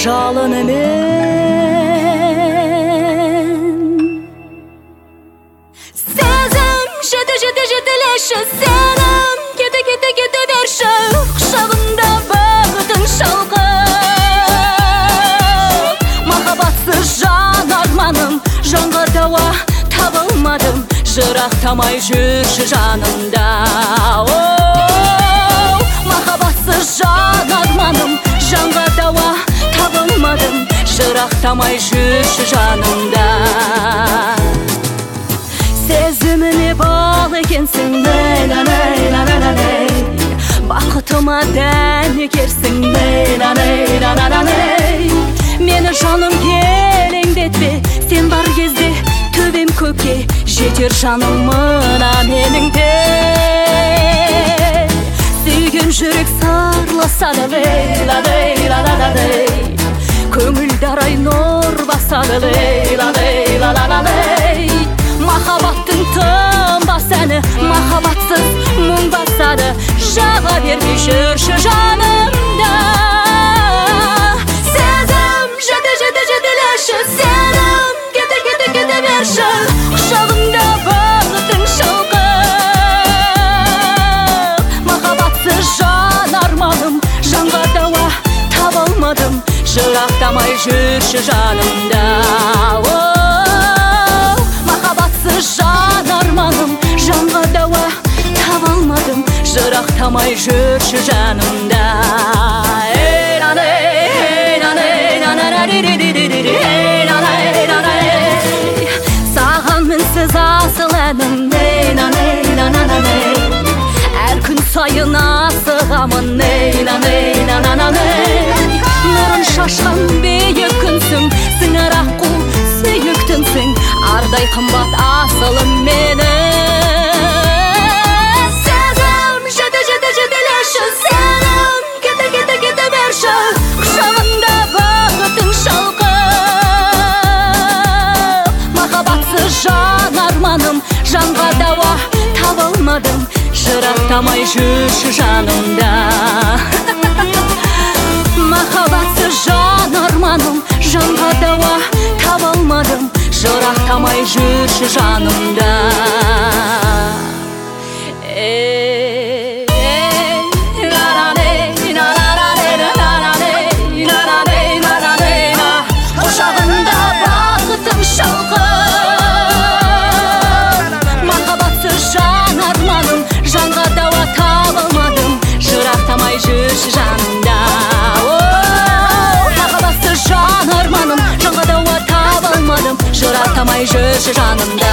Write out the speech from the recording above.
жалынымен. Сезім жетілеші, сенім кете берші, құшағымда бақытың шалқып. Махаббатсыз жан арманым, жанға дауа табылмадым, жырақтамай жүрші жанымда. Махаббатсыз жан арманым, жанға дауа табылмадым, жырақтамай жүрші жанымда. Сезіміне бал екенсің, бақытыма дән екерсің, мені жаным елеңдетпе, сен бар кезде төбем көкке жетер жаным мына менің де. Сүйген жүрек сарласады, көңілді арай нұр басады, махаббаттың тынбас әні, махаббатсыз мұң басады, жаға бермей жүрші жанымда. Сезім жетілеші, сенім кете берші, құшағымда бақытың шалқып. Махаббатсыз жан арманым, жанға дауа табылмадым, жырақтамай жүрші жанымда. Махаббатсыз жан арманым, жанға дауа табылмадым, жырақтамай жүрші жанымда. Саған мінсіз асыл әнім, әр күн сайын асығамын, нұрын шашқан бейік күнсің, сіңір аққу сүйіктімсің, ардай қымбат асылым мені. Сезім жетілеші, сенім кете берші, құшағымда бақытың шалқып. Махаббатсыз жан арманым, жанға дауа табылмадым, жырақтамай жүрші жанымда. Махаббатсыз жан арманым, жанға дауа табылмадым, жырақтамай жүрші жанымда. Құшағында бақытым шалқып. Махаббатсыз жан арманым, жанға дауа табылмадым, жырақтамай жүрші жанымда. Махаббатсыз жан арманым, жанға дауа табылмадым, жырақтамай жүрші жанымда.